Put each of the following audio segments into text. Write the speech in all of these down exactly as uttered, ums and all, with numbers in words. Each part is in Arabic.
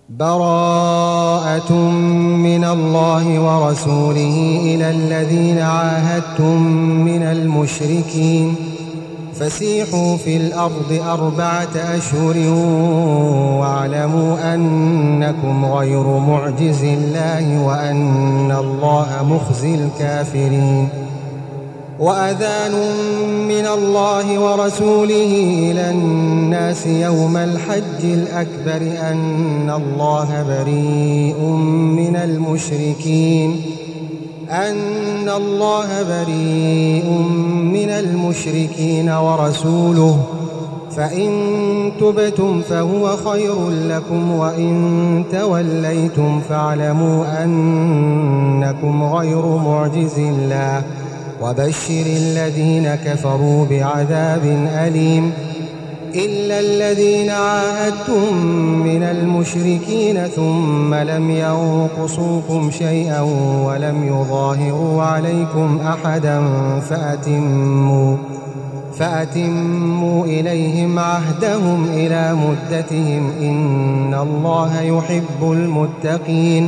براءة من الله ورسوله إلى الذين عاهدتم من المشركين فسيحوا في الأرض أربعة أشهر واعلموا أنكم غير معجز الله وأن الله مخزي الكافرين. وأذان من الله ورسوله إلى الناس يوم الحج الأكبر أن الله بريء من المشركين أن الله بريء من المشركين ورسوله فإن تبتم فهو خير لكم وإن توليتم فاعلموا أنكم غير معجز الله وبشر الذين كفروا بعذاب أليم. إلا الذين عاهدتم من المشركين ثم لم ينقصوكم شيئا ولم يظاهروا عليكم أحدا فأتموا, فأتموا إليهم عهدهم إلى مدتهم إن الله يحب المتقين.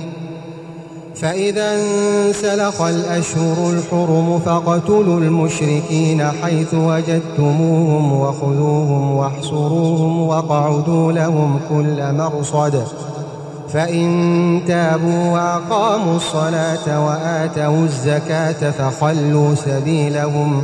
فإذا انسلخ الأشهر الحرم فاقتلوا المشركين حيث وجدتموهم وخذوهم واحصروهم واقعدوا لهم كل مرصد فإن تابوا وأقاموا الصلاة وآتوا الزكاة فخلوا سبيلهم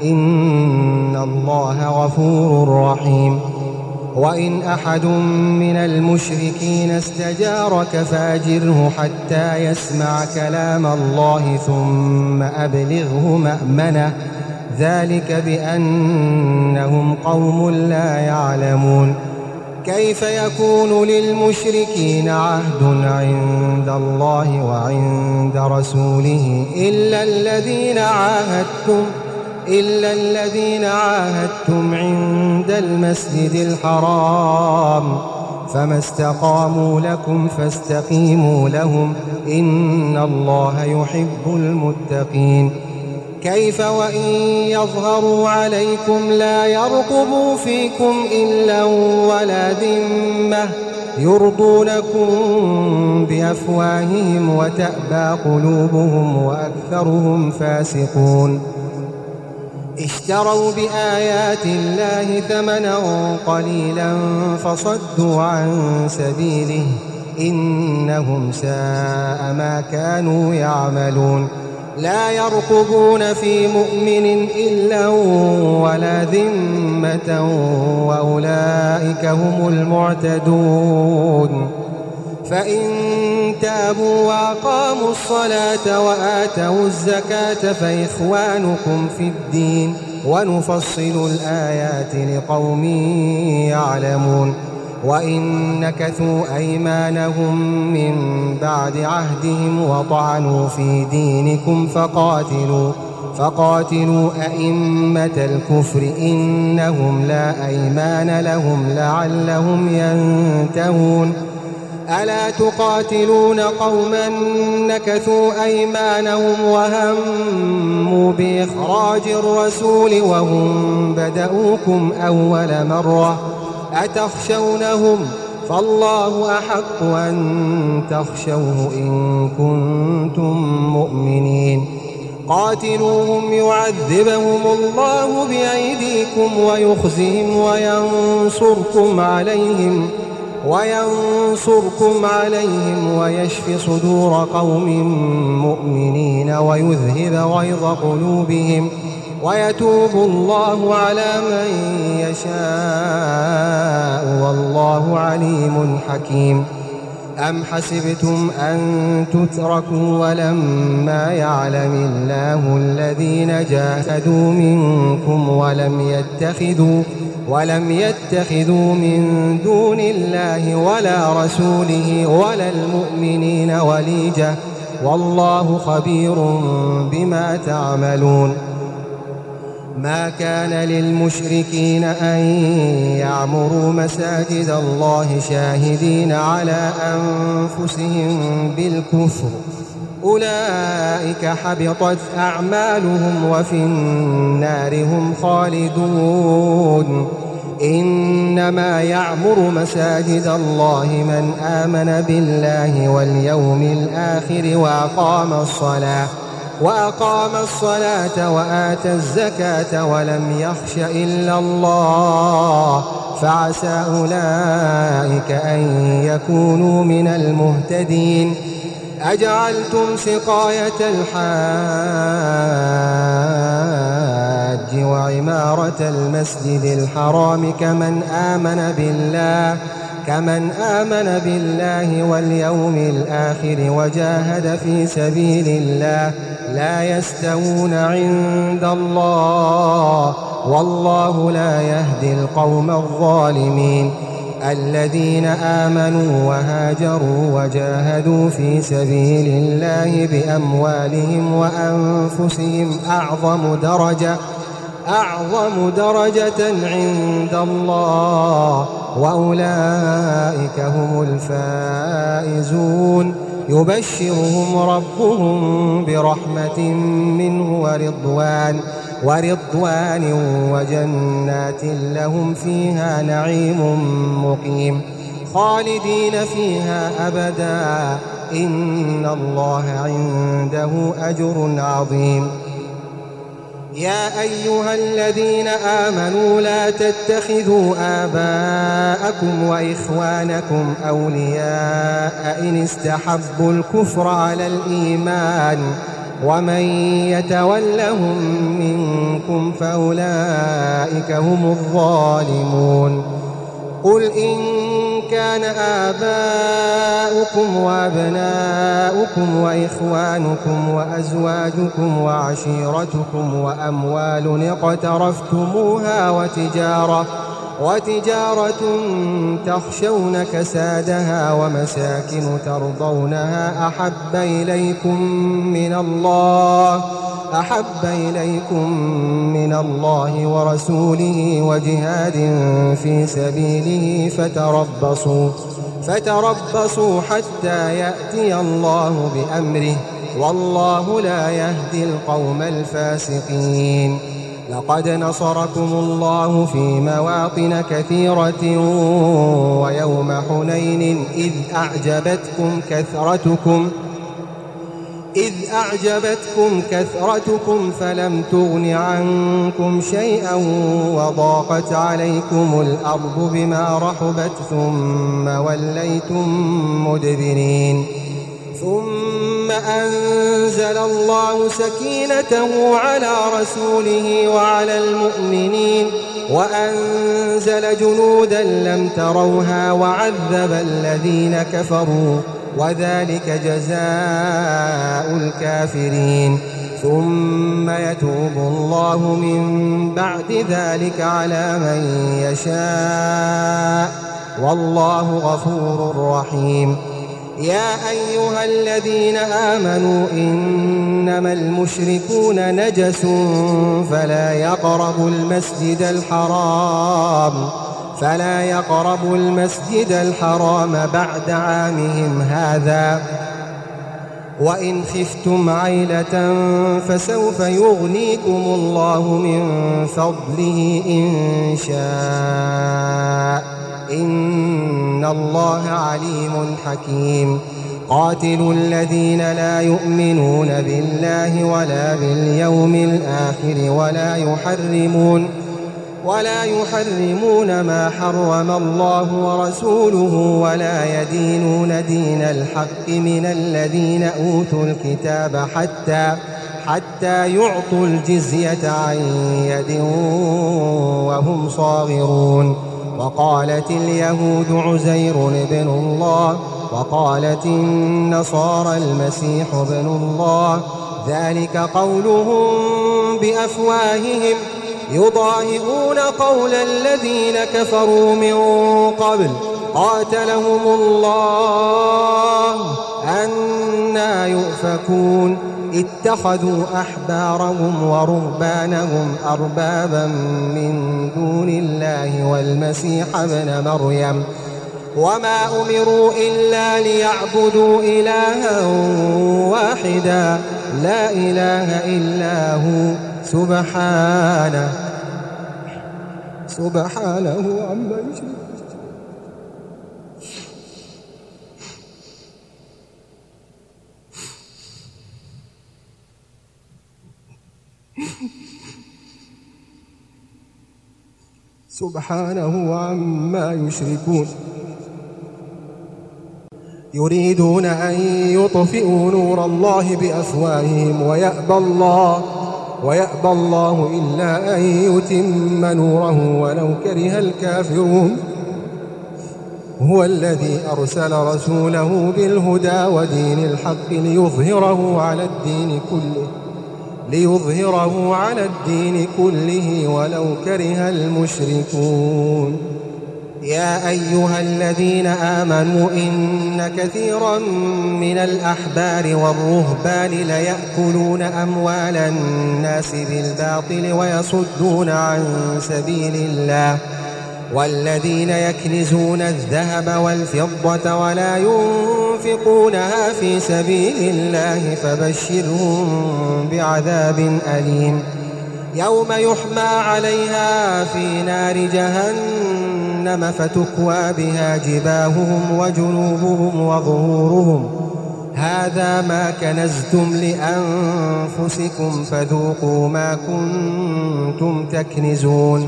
إن الله غفور رحيم. وإن أحد من المشركين استجارك فأجره حتى يسمع كلام الله ثم أبلغه مأمنه ذلك بأنهم قوم لا يعلمون. كيف يكون للمشركين عهد عند الله وعند رسوله إلا الذين عاهدتم إلا الذين عاهدتم عند المسجد الحرام فما استقاموا لكم فاستقيموا لهم إن الله يحب المتقين. كيف وإن يظهروا عليكم لا يرقبوا فيكم إلا ولا ذمة يرضونكم بأفواههم وتأبى قلوبهم وأكثرهم فاسقون. اشتروا بآيات الله ثمنا قليلا فصدوا عن سبيله إنهم ساء ما كانوا يعملون. لا يرقبون في مؤمن إلا ولا ذمة وأولئك هم المعتدون. فإن تابوا وأقاموا الصلاة وآتوا الزكاة فإخوانكم في الدين ونفصل الآيات لقوم يعلمون. وإن نكثوا أيمانهم من بعد عهدهم وطعنوا في دينكم فقاتلوا فقاتلوا أئمة الكفر إنهم لا أيمان لهم لعلهم ينتهون. ألا تقاتلون قوما نكثوا أيمانهم وهموا بإخراج الرسول وهم بدؤوكم أول مرة أتخشونهم فالله أحق أن تخشوه إن كنتم مؤمنين. قاتلوهم يعذبهم الله بأيديكم ويخزهم وينصركم عليهم وينصركم عليهم ويشف صدور قوم مؤمنين ويذهب غيظ قلوبهم ويتوب الله على من يشاء والله عليم حكيم. أم حسبتم أن تتركوا ولما يعلم الله الذين جاهدوا منكم ولم يتخذوا ولم يتخذوا من دون الله ولا رسوله ولا المؤمنين وليجة والله خبير بما تعملون. ما كان للمشركين أن يعمروا مساجد الله شاهدين على أنفسهم بالكفر أولئك حبطت أعمالهم وفي النار هم خالدون. إنما يعمر مساجد الله من آمن بالله واليوم الآخر وأقام الصلاة وأقام الصلاة وآتى الزكاة ولم يخش إلا الله فعسى أولئك أن يكونوا من المهتدين. أجعلتم سقاية الحاج وعمارة المسجد الحرام كمن آمن بالله كمن آمن بالله واليوم الآخر وجاهد في سبيل الله لا يستوون عند الله والله لا يهدي القوم الظالمين. الذين آمنوا وهاجروا وجاهدوا في سبيل الله بأموالهم وأنفسهم أعظم درجة أعظم درجة عند الله وأولئك هم الفائزون. يبشرهم ربهم برحمة منه ورضوان ورضوان وجنات لهم فيها نعيم مقيم خالدين فيها أبدا إن الله عنده أجر عظيم. يا أيها الذين آمنوا لا تتخذوا آباءكم وإخوانكم أولياء إن استحبوا الكفر على الإيمان ومن يتولهم منكم فأولئك هم الظالمون. قل إن كان آباؤكم وأبناؤكم وإخوانكم وأزواجكم وعشيرتكم وأموال اقترفتموها وتجارة وتجارة تخشون كسادها ومساكن ترضونها أحب إليكم من الله أحب إليكم من الله ورسوله وجهاد في سبيله فتربصوا فتربصوا حتى يأتي الله بأمره والله لا يهدي القوم الفاسقين. لقد نصركم الله في مواطن كثيرة ويوم حنين إذ أعجبتكم كثرتكم إذ أعجبتكم كثرتكم فلم تغن عنكم شيئا وضاقت عليكم الأرض بما رحبت ثم وليتم مدبرين. ثم أنزل الله سكينته على رسوله وعلى المؤمنين وأنزل جنودا لم تروها وعذب الذين كفروا وذلك جزاء الكافرين. ثم يتوب الله من بعد ذلك على من يشاء والله غفور رحيم. يا أيها الذين آمنوا إنما المشركون نجس فلا يقربوا المسجد الحرام فلا يقربوا المسجد الحرام بعد عامهم هذا وإن خفتم عيلة فسوف يغنيكم الله من فضله إن شاء إن الله عليم حكيم. قاتلوا الذين لا يؤمنون بالله ولا باليوم الآخر ولا يحرمون ولا يحرمون ما حرم الله ورسوله ولا يدينون دين الحق من الذين أوتوا الكتاب حتى حتى يعطوا الجزية عن يد وهم صاغرون. وقالت اليهود عزير ابن الله وقالت النصارى المسيح ابن الله ذلك قولهم بأفواههم يضاهئون قول الذين كفروا من قبل قاتلهم الله أنى يؤفكون. اتخذوا أحبارهم ورهبانهم أربابا من دون الله والمسيح ابن مريم وما أمروا إلا ليعبدوا إلها واحدا لا إله إلا هو سبحانه سبحانه عما يشركون سبحانه عما يشركون يريدون أن يطفئوا نور الله بأفواههم ويأبى الله ويأبى الله إلا أن يتم نوره ولو كره الكافرون هو الذي أرسل رسوله بالهدى ودين الحق ليظهره على الدين كله ليظهره على الدين كله ولو كره المشركون يا أيها الذين آمنوا إن كثيرا من الأحبار والرهبان ليأكلون أموال الناس بالباطل ويصدون عن سبيل الله والذين يكنزون الذهب والفضة ولا ينفقونها في سبيل الله فبشرهم بعذاب أليم يوم يحمى عليها في نار جهنم فتكوى بها جباههم وجنوبهم وظهورهم هذا ما كنزتم لأنفسكم فذوقوا ما كنتم تكنزون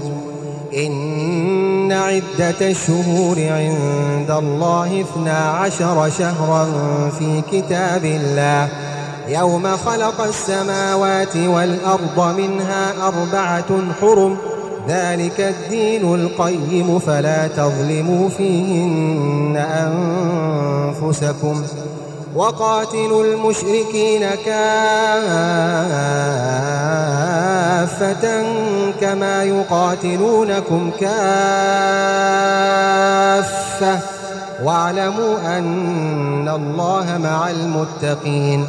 إن عدة الشهور عند الله اثنا عشر شهرا في كتاب الله يوم خلق السماوات والأرض منها أربعة حرم ذلك الدين القيم فلا تظلموا فيهن أنفسكم وقاتلوا المشركين كافة كما يقاتلونكم كافة واعلموا أن الله مع المتقين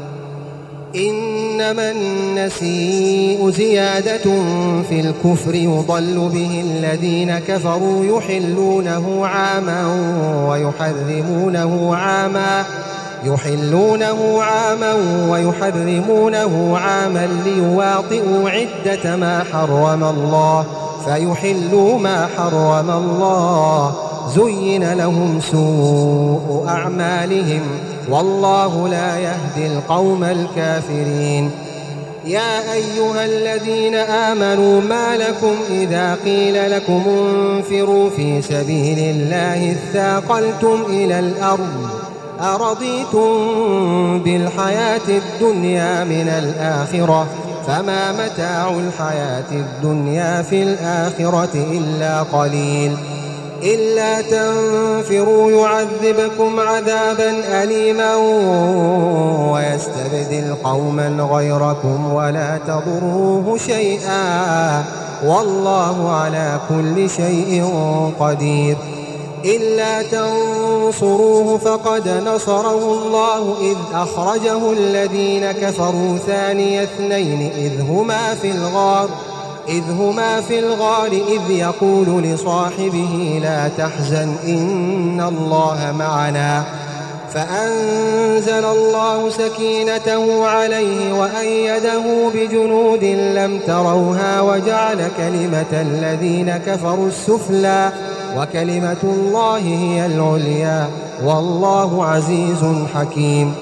إنما النسيء زيادة في الكفر يضل به الذين كفروا يحلونه عاما ويحرمونه عاما يحلونه عاما ويحرمونه عاما ليواطئوا عدة ما حرم الله فيحلوا ما حرم الله زين لهم سوء أعمالهم والله لا يهدي القوم الكافرين يا أيها الذين آمنوا ما لكم إذا قيل لكم انفروا في سبيل الله اثاقلتم إلى الأرض أرضيتم بالحياة الدنيا من الآخرة فما متاع الحياة الدنيا في الآخرة إلا قليل إلا تنفروا يعذبكم عذابا أليما ويستبدل قوما غيركم ولا تضروه شيئا والله على كل شيء قدير إلا تنصروه فقد نصره الله إذ أخرجه الذين كفروا ثاني اثنين إذ هما في الغار إذ هما في الغار إذ يقول لصاحبه لا تحزن إن الله معنا فأنزل الله سكينته عليه وأيده بجنود لم تروها وجعل كلمة الذين كفروا السفلى وكلمة الله هي العليا والله عزيز حكيم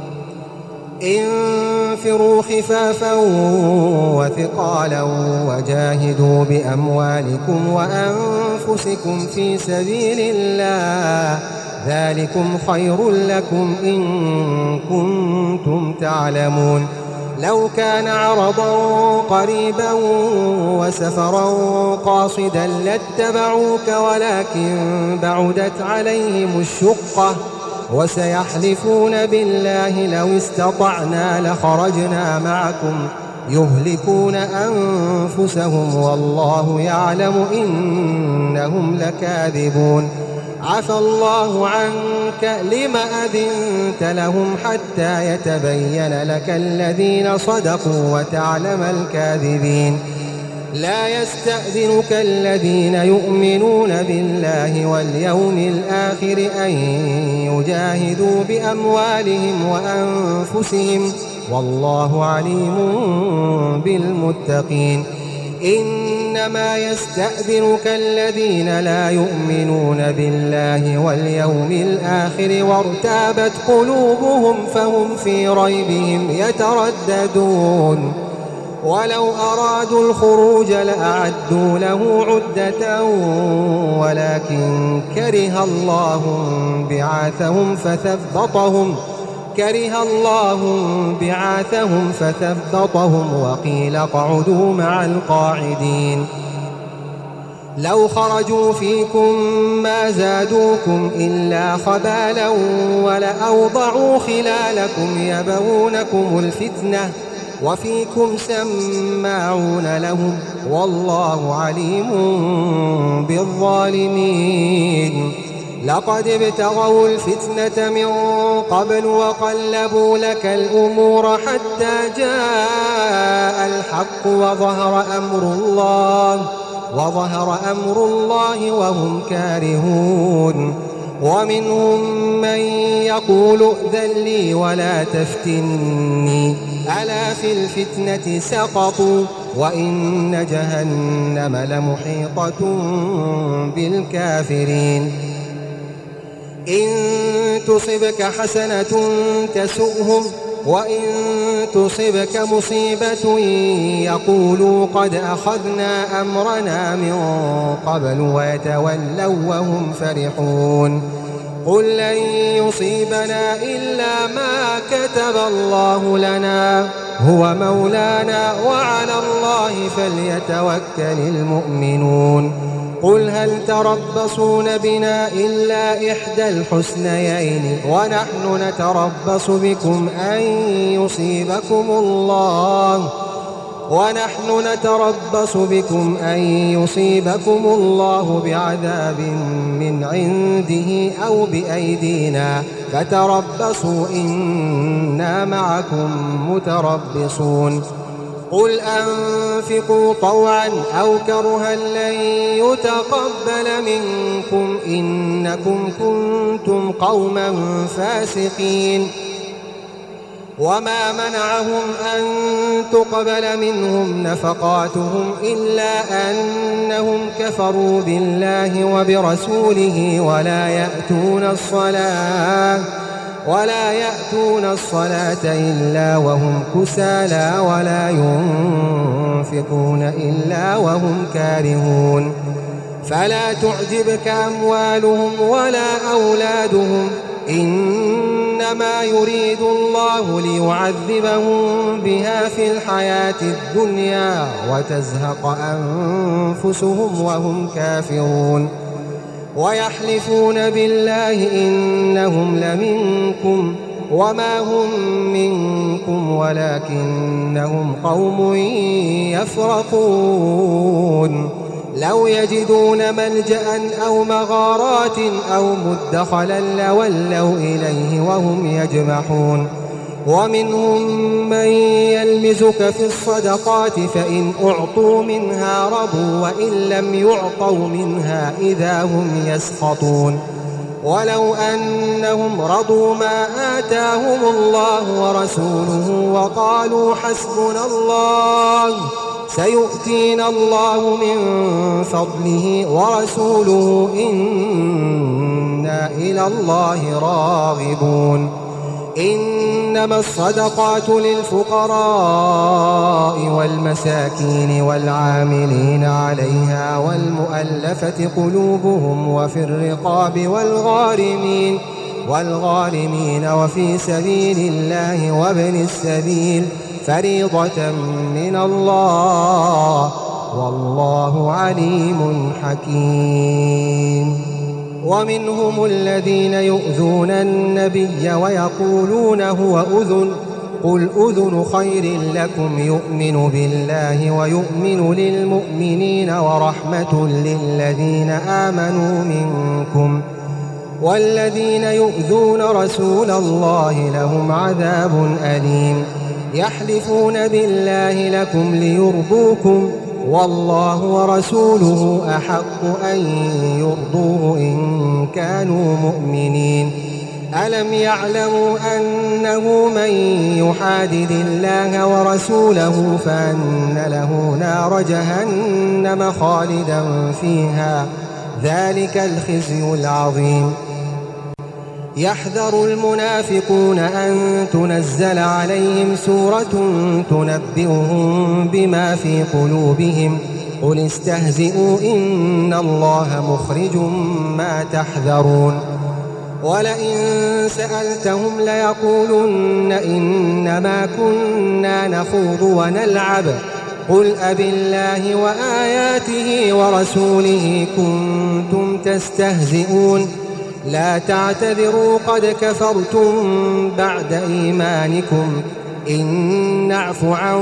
انفروا خفافا وثقالا وجاهدوا بأموالكم وأنفسكم في سبيل الله ذلكم خير لكم إن كنتم تعلمون لو كان عرضا قريبا وسفرا قاصدا لاتبعوك ولكن بعدت عليهم الشقة وسيحلفون بالله لو استطعنا لخرجنا معكم يهلكون أنفسهم والله يعلم إنهم لكاذبون عفى الله عنك لم أذنت لهم حتى يتبين لك الذين صدقوا وتعلم الكاذبين لا يستأذنك الذين يؤمنون بالله واليوم الآخر أن يجاهدوا بأموالهم وأنفسهم والله عليم بالمتقين إن إنما يستأذنك الذين لا يؤمنون بالله واليوم الآخر وارتابت قلوبهم فهم في ريبهم يترددون ولو أرادوا الخروج لأعدوا له عدة ولكن كره الله بعاثهم فثبطهم كره الله بعاثهم فثبطهم وقيل اقعدوا مع القاعدين لو خرجوا فيكم ما زادوكم إلا خبالا ولأوضعوا خلالكم يبغونكم الفتنة وفيكم سماعون لهم والله عليم بالظالمين لقد ابتغوا الفتنة من قبل وقلبوا لك الأمور حتى جاء الحق وظهر أمر الله وظهر أمر الله وهم كارهون ومنهم من يقول ائذن لي ولا تفتني ألا في الفتنة سقطوا وإن جهنم لمحيطة بالكافرين إن تصبك حسنة تسؤهم وإن تصبك مصيبة يقولوا قد أخذنا أمرنا من قبل ويتولوا وهم فرحون قل لن يصيبنا إلا ما كتب الله لنا هو مولانا وعلى الله فليتوكل المؤمنون قل هل تربصون بنا إلا إحدى الحسنيين ونحن نتربص بكم أن يصيبكم الله ونحن نتربص بكم أن يصيبكم الله بعذاب من عنده أو بأيدينا فتربصوا إنا معكم متربصون قل أنفقوا طوعا أو كرها لن يتقبل منكم إنكم كنتم قوما فاسقين وما منعهم أن تقبل منهم نفقاتهم إلا أنهم كفروا بالله وبرسوله ولا يأتون الصلاة ولا يأتون الصلاة إلا وهم كسالى ولا ينفقون إلا وهم كارهون فلا تعجبك أموالهم ولا أولادهم إنما يريد الله ليعذبهم بها في الحياة الدنيا وتزهق أنفسهم وهم كافرون ويحلفون بالله إنهم لمنكم وما هم منكم ولكنهم قوم يفرقون لو يجدون ملجأ أو مغارات أو مدخلا لولوا إليه وهم يجمحون ومنهم من يلمزك في الصدقات فإن أعطوا منها رضوا وإن لم يعطوا منها إذا هم يسخطون ولو أنهم رضوا ما آتاهم الله ورسوله وقالوا حسبنا الله سيؤتينا الله من فضله ورسوله إنا إلى الله راغبون إنما الصدقات للفقراء والمساكين والعاملين عليها والمؤلفة قلوبهم وفي الرقاب والغارمين والغارمين وفي سبيل الله وابن السبيل فريضة من الله والله عليم حكيم ومنهم الذين يؤذون النبي ويقولون هو أذن قل أذن خير لكم يؤمن بالله ويؤمن للمؤمنين ورحمة للذين آمنوا منكم والذين يؤذون رسول الله لهم عذاب أليم يحلفون بالله لكم ليرضوكم والله ورسوله أحق أن يرضوه إن كانوا مؤمنين ألم يعلموا أنه من يحادد الله ورسوله فأن له نار جهنم خالدا فيها ذلك الخزي العظيم. يحذر المنافقون أن تنزل عليهم سورة تنبئهم بما في قلوبهم قل استهزئوا إن الله مخرج ما تحذرون. ولئن سألتهم ليقولن إنما كنا نخوض ونلعب قل أبالله وآياته ورسوله كنتم تستهزئون لا تعتذروا قد كفرتم بعد إيمانكم إن نعف عن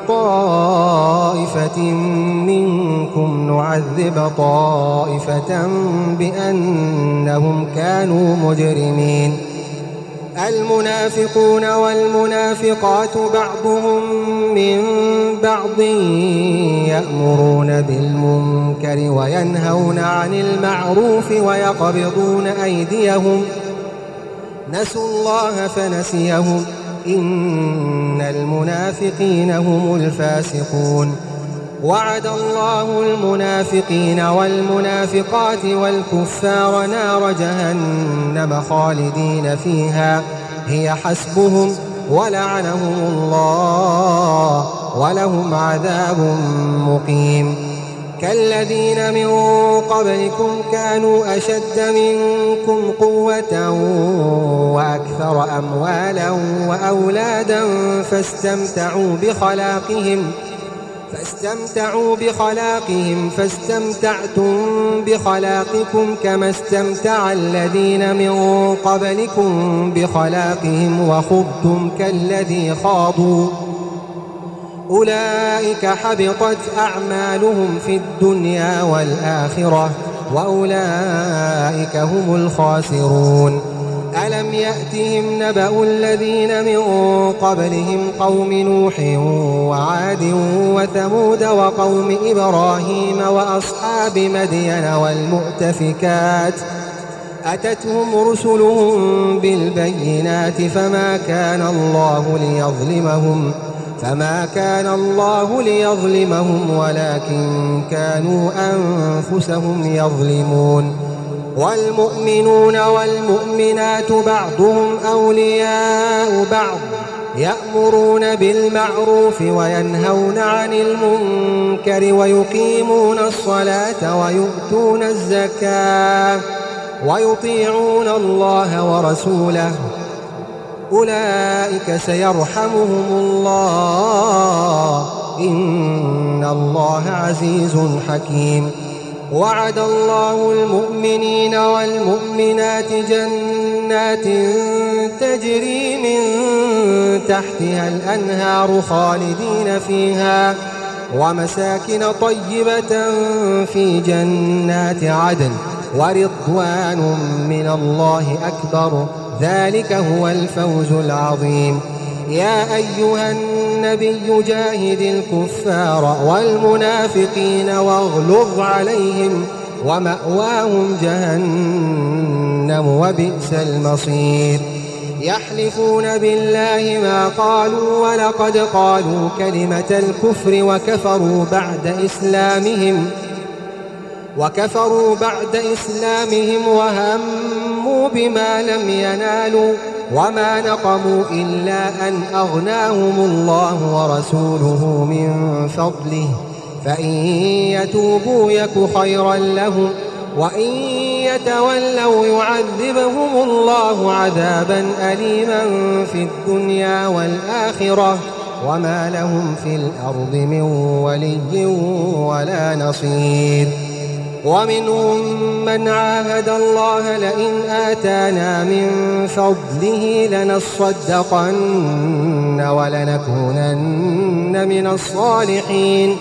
طائفة منكم نعذب طائفة بأنهم كانوا مجرمين. المنافقون والمنافقات بعضهم من بعض يأمرون بالمنكر وينهون عن المعروف ويقبضون أيديهم نسوا الله فنسيهم إن المنافقين هم الفاسقون. وعد الله المنافقين والمنافقات والكفار نار جهنم خالدين فيها هي حسبهم ولعنهم الله ولهم عذاب مقيم. كالذين من قبلكم كانوا أشد منكم قوة وأكثر أموالا وأولادا فاستمتعوا بخلاقهم فاستمتعوا بخلاقهم فاستمتعتم بخلاقكم كما استمتع الذين من قبلكم بخلاقهم وخضتم كالذي خاضوا أولئك حبطت أعمالهم في الدنيا والآخرة وأولئك هم الخاسرون. ألم يأتهم نبأ الذين من قبلهم قوم نوح وعاد وثمود وقوم إبراهيم وأصحاب مدين والمؤتفكات أتتهم رسلهم بالبينات فما كان الله ليظلمهم فما كان الله ليظلمهم ولكن كانوا أنفسهم يظلمون. والمؤمنون والمؤمنات بعضهم أولياء بعض يأمرون بالمعروف وينهون عن المنكر ويقيمون الصلاة ويؤتون الزكاة ويطيعون الله ورسوله أولئك سيرحمهم الله إن الله عزيز حكيم. وعد الله المؤمنين والمؤمنات جنات تجري من تحتها الأنهار خالدين فيها ومساكن طيبة في جنات عدن ورضوان من الله أكبر ذلك هو الفوز العظيم. يا أيها النبي جاهد الكفار والمنافقين واغلظ عليهم ومأواهم جهنم وبئس المصير. يحلفون بالله ما قالوا ولقد قالوا كلمة الكفر وكفروا بعد إسلامهم وكفروا بعد إسلامهم وهموا بما لم ينالوا وما نقموا إلا أن أغناهم الله ورسوله من فضله فإن يتوبوا يك خيرا لهم وإن يتولوا يعذبهم الله عذابا أليما في الدنيا والآخرة وما لهم في الأرض من ولي ولا نصير. ومنهم من عاهد الله لئن آتانا من فضله لنصدقن ولنكونن من الصالحين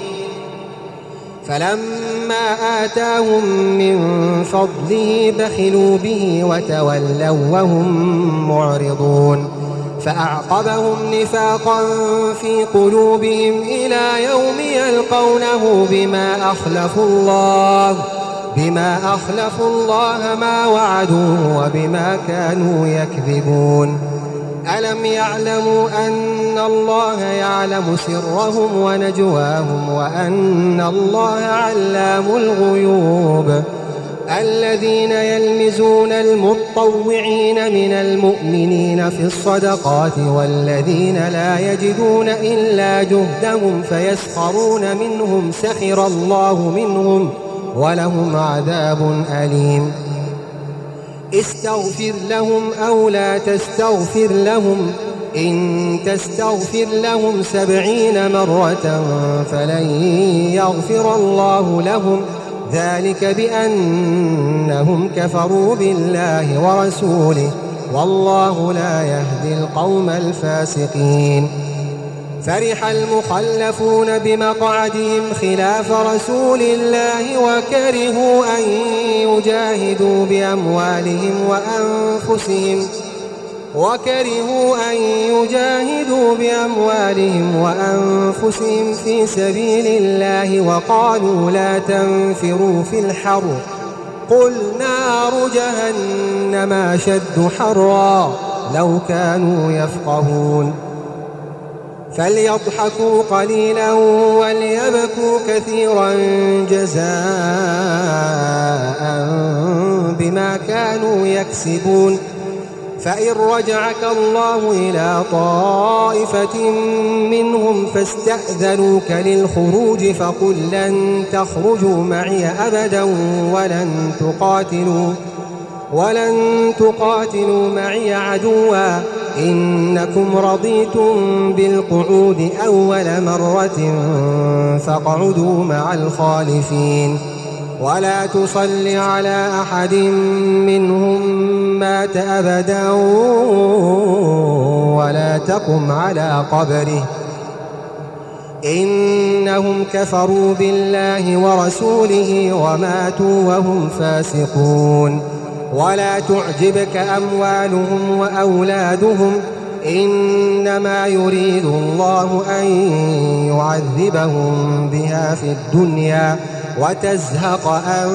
فلما آتاهم من فضله بخلوا به وتولوا وهم معرضون فأعقبهم نفاقا في قلوبهم إلى يوم يلقونه بما أخلفوا الله بما أخلفوا الله ما وعدوه وبما كانوا يكذبون ألم يعلموا أن الله يعلم سرهم ونجواهم وأن الله علام الغيوب الذين يلمزون المطوعين من المؤمنين في الصدقات والذين لا يجدون إلا جهدهم فيسخرون منهم سخر الله منهم ولهم عذاب أليم استغفر لهم أو لا تستغفر لهم إن تستغفر لهم سبعين مرة فلن يغفر الله لهم ذلك بأنهم كفروا بالله ورسوله والله لا يهدي القوم الفاسقين فرح المخلفون بمقعدهم خلاف رسول الله وكرهوا أن يجاهدوا بأموالهم وأنفسهم وكرهوا أن يجاهدوا بأموالهم وأنفسهم في سبيل الله وقالوا لا تنفروا في الحر قل نار جهنم أشد حرا لو كانوا يفقهون فليضحكوا قليلا وليبكوا كثيرا جزاء بما كانوا يكسبون فإن رجعك الله إلى طائفة منهم فاستأذنوك للخروج فقل لن تخرجوا معي أبدا ولن تقاتلوا ولن تقاتلوا معي عدوا إنكم رضيتم بالقعود أول مرة فاقعدوا مع الخالفين ولا تصل على أحد منهم مات أبدا ولا تقم على قبره إنهم كفروا بالله ورسوله وماتوا وهم فاسقون ولا تعجبك أموالهم وأولادهم إنما يريد الله أن يعذبهم بها في الدنيا وتزهق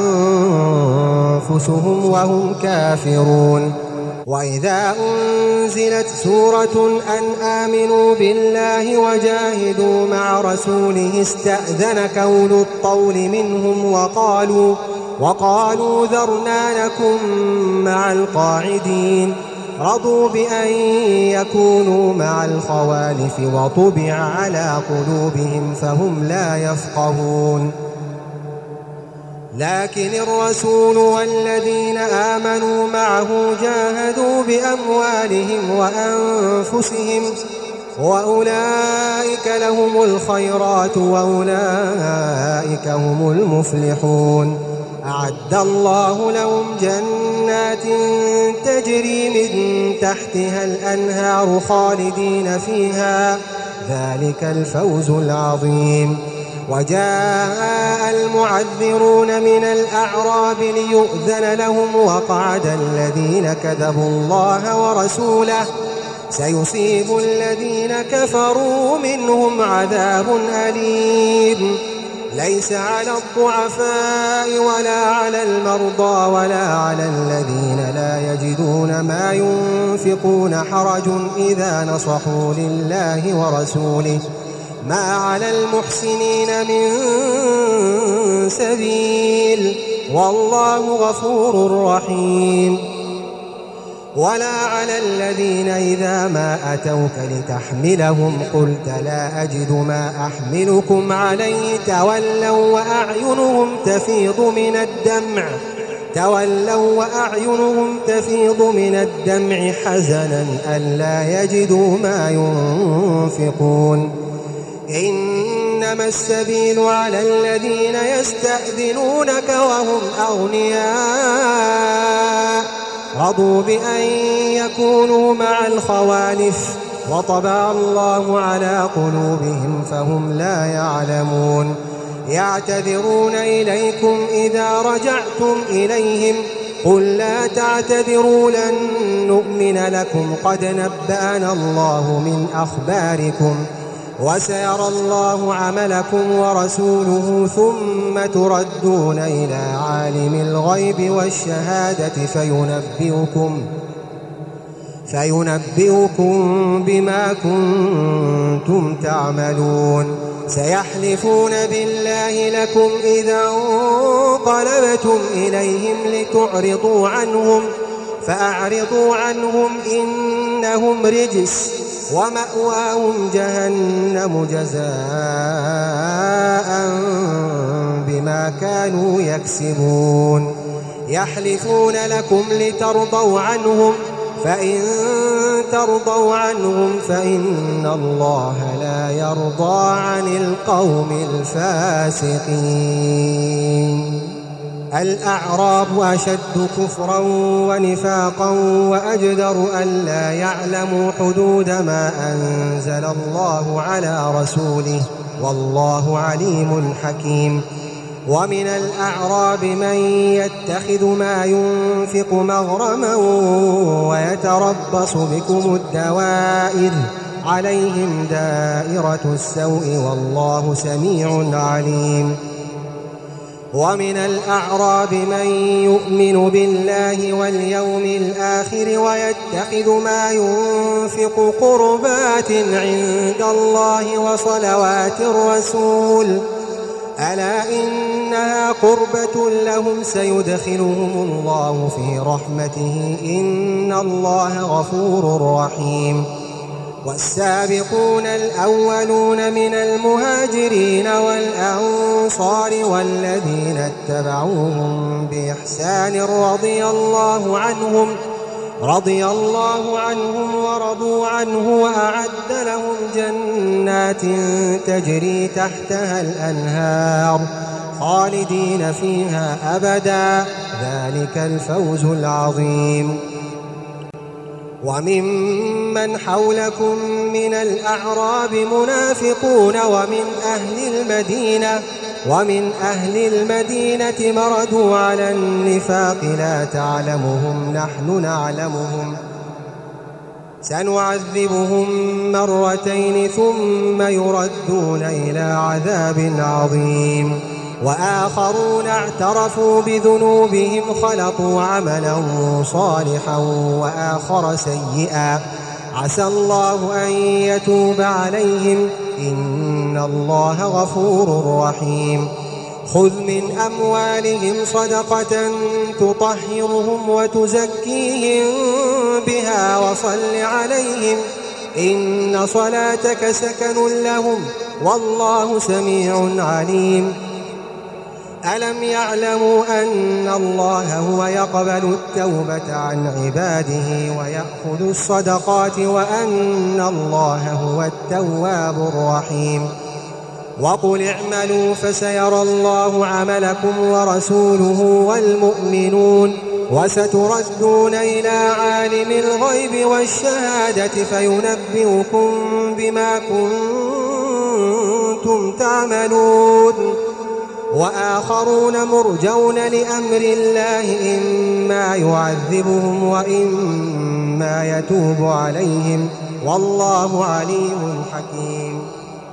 أنفسهم وهم كافرون وإذا أنزلت سورة أن آمنوا بالله وجاهدوا مع رسوله استأذنك أولو الطول منهم وقالوا وقالوا ذرنا نكن مع القاعدين رضوا بأن يكونوا مع الخوالف وطبع على قلوبهم فهم لا يفقهون لكن الرسول والذين آمنوا معه جاهدوا بأموالهم وأنفسهم وأولئك لهم الخيرات وأولئك هم المفلحون أعد الله لهم جنات تجري من تحتها الأنهار خالدين فيها ذلك الفوز العظيم وجاء المعذرون من الأعراب ليؤذن لهم وقعد الذين كذبوا الله ورسوله سيصيب الذين كفروا منهم عذاب أليم ليس على الضعفاء ولا على المرضى ولا على الذين لا يجدون ما ينفقون حرج إذا نصحوا لله ورسوله ما على المحسنين من سبيل والله غفور رحيم ولا على الذين إذا ما أتوك لتحملهم قلت لا أجد ما أحملكم عليه تولوا وأعينهم تفيض من الدمع تولوا وأعينهم تفيض من الدمع حزنا ألا يجدوا ما ينفقون إنما السبيل على الذين يستأذنونك وهم أغنياء رضوا بأن يكونوا مع الخوالف وطبع الله على قلوبهم فهم لا يعلمون يعتذرون إليكم إذا رجعتم إليهم قل لا تعتذروا لن نؤمن لكم قد نبأنا الله من أخباركم وسيرى الله عملكم ورسوله ثم تردون إلى عالم الغيب والشهادة فينبئكم فينبئكم بما كنتم تعملون. سيحلفون بالله لكم إذا انقلبتم إليهم لتعرضوا عنهم فأعرضوا عنهم إنهم رجس ومأواهم جهنم جزاء بما كانوا يكسبون. يحلفون لكم لترضوا عنهم فإن ترضوا عنهم فإن الله لا يرضى عن القوم الفاسقين. الأعراب أشد كفرا ونفاقا وأجدر أن لا يعلموا حدود ما أنزل الله على رسوله والله عليم حكيم. ومن الأعراب من يتخذ ما ينفق مغرما ويتربص بكم الدوائر عليهم دائرة السوء والله سميع عليم. ومن الأعراب من يؤمن بالله واليوم الآخر ويتخذ ما ينفق قربات عند الله وصلوات الرسول ألا إنها قربة لهم سيدخلهم الله في رحمته إن الله غفور رحيم. والسابقون الأولون من المهاجرين والأنصار والذين اتبعوهم بإحسان رضي الله عنهم رضي الله عنهم ورضوا عنه وأعد لهم جنات تجري تحتها الأنهار خالدين فيها أبدا ذلك الفوز العظيم. وممن حولكم من الأعراب منافقون ومن أهل المدينة ومن أهل المدينة مردوا على النفاق لا تعلمهم نحن نعلمهم سنعذبهم مرتين ثم يردون إلى عذاب عظيم. وآخرون اعترفوا بذنوبهم خلطوا عملا صالحا وآخر سيئا عسى الله أن يتوب عليهم إن الله غفور رحيم. خذ من أموالهم صدقة تطهرهم وتزكيهم بها وصل عليهم إن صلاتك سكن لهم والله سميع عليم. ألم يعلموا أن الله هو يقبل التوبة عن عباده ويأخذ الصدقات وأن الله هو التواب الرحيم. وقل اعملوا فسيرى الله عملكم ورسوله والمؤمنون وستردون إلى عالم الغيب والشهادة فينبئكم بما كنتم تعملون. وآخرون مرجون لأمر الله إما يعذبهم وإما يتوب عليهم والله عليم حكيم.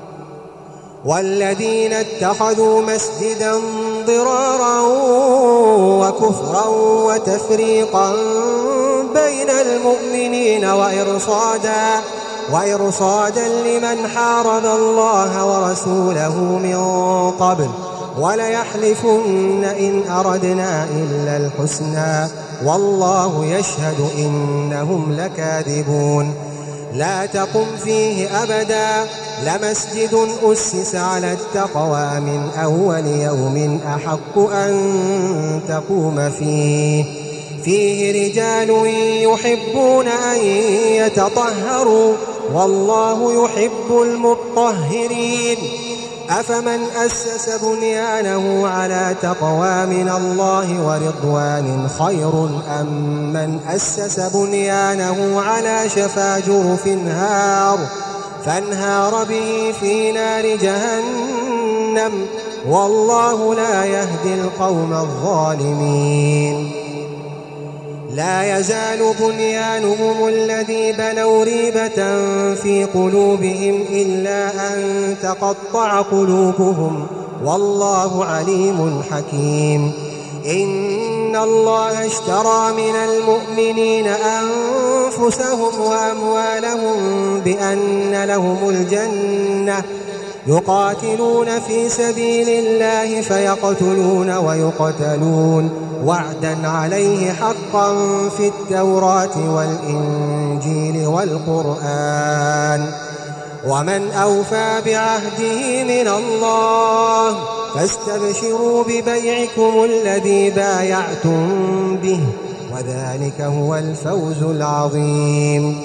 والذين اتخذوا مسجدا ضرارا وكفرا وتفريقا بين المؤمنين وإرصادا وإرصادا لمن حارب الله ورسوله من قبل وليحلفن إن أردنا إلا الحسنى والله يشهد إنهم لكاذبون. لا تقم فيه أبدا لمسجد أسس على التقوى من أول يوم أحق أن تقوم فيه فيه رجال يحبون أن يتطهروا والله يحب المطهرين. أفمن أسس بنيانه على تقوى من الله ورضوان خير أم من أسس بنيانه على شفا جرف هار فانهار به في نار جهنم والله لا يهدي القوم الظالمين. لا يزال بنيانهم الذي بنوا ريبة في قلوبهم إلا أن تقطع قلوبهم والله عليم حكيم. إن الله اشترى من المؤمنين أنفسهم وأموالهم بأن لهم الجنة يقاتلون في سبيل الله فيقتلون ويقتلون وعدا عليه حقا في التوراة والإنجيل والقرآن ومن أوفى بعهده من الله فاستبشروا ببيعكم الذي بايعتم به وذلك هو الفوز العظيم.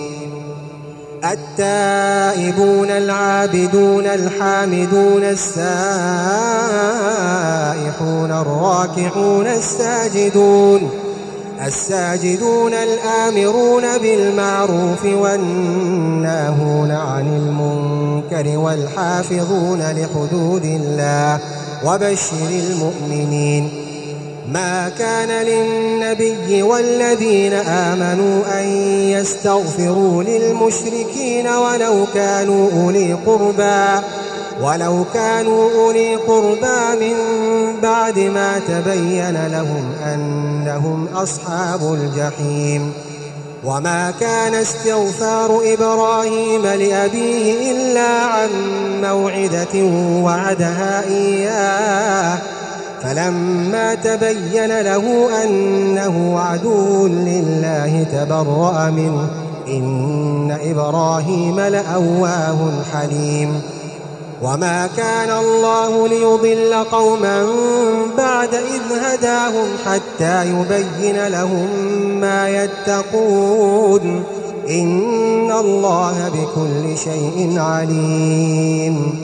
التائبون العابدون الحامدون السائحون الراكعون الساجدون الساجدون الآمرون بالمعروف والناهون عن المنكر والحافظون لحدود الله وبشر المؤمنين. ما كان للنبي والذين آمنوا أن يستغفروا للمشركين ولو كانوا أولي قربى ولو كانوا أولي قربى من بعد ما تبين لهم أنهم أصحاب الجحيم. وما كان استغفار إبراهيم لأبيه إلا عن موعدة وعدها إياه فلما تبين له أنه عدو لله تبرأ منه إن إبراهيم لأواه حليم. وما كان الله ليضل قوما بعد إذ هداهم حتى يبين لهم ما يتقون إن الله بكل شيء عليم.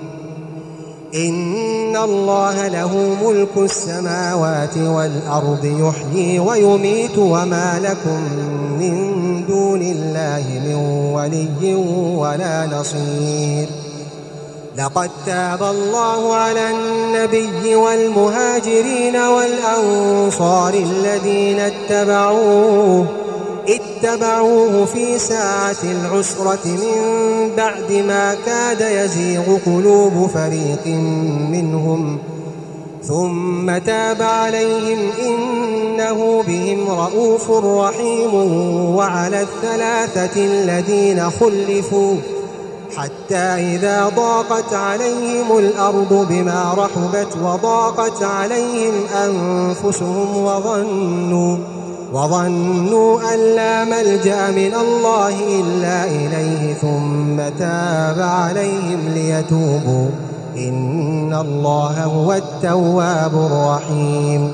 إن الله له ملك السماوات والأرض يحيي ويميت وما لكم من دون الله من ولي ولا نصير. لقد تاب الله على النبي والمهاجرين والأنصار الذين اتبعوه اتبعوه في ساعة العسرة من بعد ما كاد يزيغ قلوب فريق منهم ثم تاب عليهم إنه بهم رءوف رحيم. وعلى الثلاثة الذين خلفوا حتى إذا ضاقت عليهم الأرض بما رحبت وضاقت عليهم أنفسهم وظنوا وظنوا أن لا ملجأ من الله إلا إليه ثم تاب عليهم ليتوبوا إن الله هو التواب الرحيم.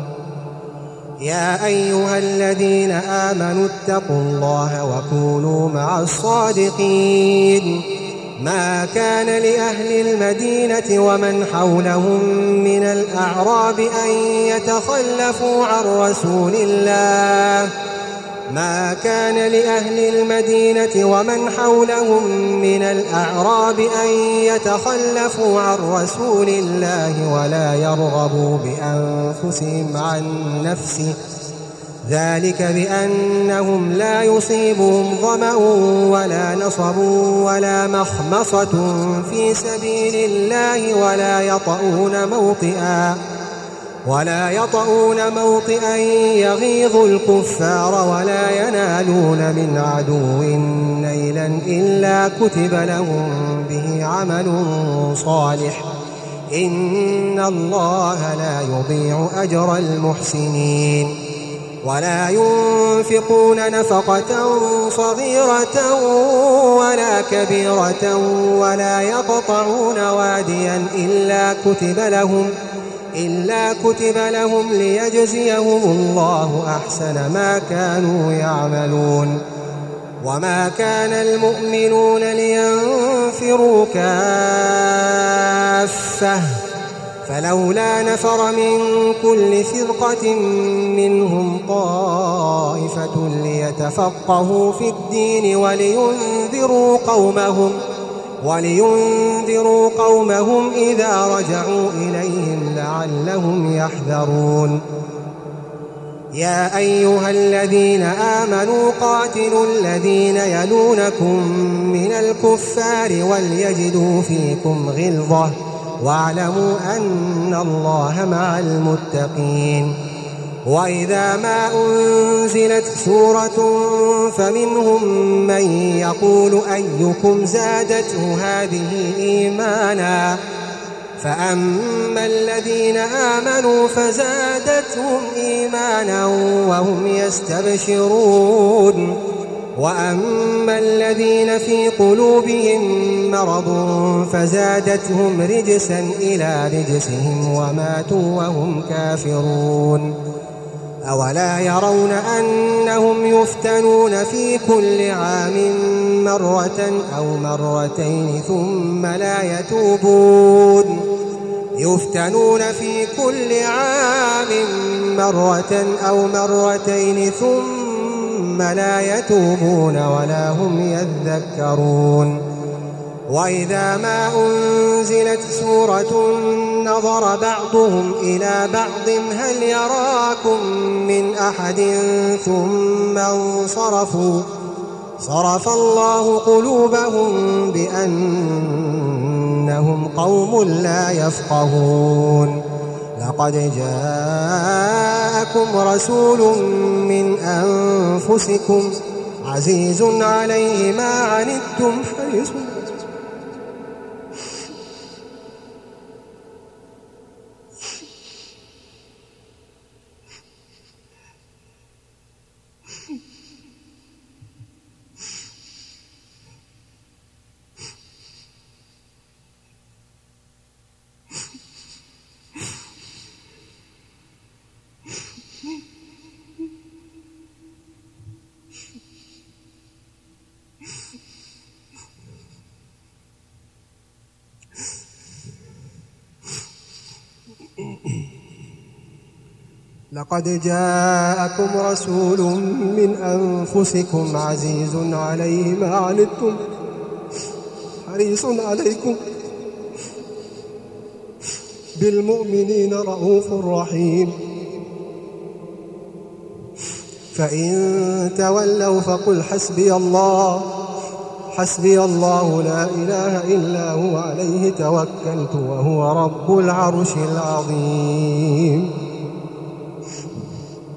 يا أيها الذين آمنوا اتقوا الله وكونوا مع الصادقين. ما كان لأهل المدينة ومن حولهم من الأعراب أن يتخلفوا عن رسول الله ما كان لأهل المدينة ومن حولهم من الأعراب أن يتخلفوا عن رسول الله ولا يرغبوا بأنفسهم عن نفسه ذلك بأنهم لا يصيبهم ظمأ ولا نصب ولا مخمصة في سبيل الله ولا يطؤون موطئا ولا يطؤون موطئا يغيظ الكفار ولا ينالون من عدو نيلا إلا كتب لهم به عمل صالح إن الله لا يضيع أجر المحسنين. ولا ينفقون نفقة صغيرة ولا كبيرة ولا يقطعون واديا إلا كتب لهم إلا كتب لهم ليجزيهم الله أحسن ما كانوا يعملون. وما كان المؤمنون لينفروا كافة فلولا نفر من كل فرقة منهم طائفة ليتفقهوا في الدين ولينذروا قومهم ولينذروا قومهم إذا رجعوا إليهم لعلهم يحذرون. يا أيها الذين آمنوا قاتلوا الذين يلونكم من الكفار وليجدوا فيكم غلظة واعلموا أن الله مع المتقين. وإذا ما أنزلت سورة فمنهم من يقول أيكم زادته هذه إيمانا فأما الذين آمنوا فزادتهم إيمانا وهم يستبشرون وأما الذين في قلوبهم مرض فزادتهم رجسا إلى رجسهم وماتوا وهم كافرون. أولا يرون أنهم يفتنون في كل عام مرة أو مرتين ثم لا يتوبون يفتنون في كل عام مرة أو مرتين ثم لا يتوبون ولا هم يذكرون. وإذا ما أنزلت سورة نظر بعضهم إلى بعض هل يراكم من أحد ثم انصرفوا صرف الله قلوبهم بأنهم قوم لا يفقهون. لقد جاءكم رسول من أنفسكم عزيز عليه ما عنتم حريص لقد جاءكم رسول من أنفسكم عزيز عليه ما عنتم حريص عليكم بالمؤمنين رؤوف رحيم. فإن تولوا فقل حسبي الله حسبي الله لا إله إلا هو عليه توكلت وهو رب العرش العظيم.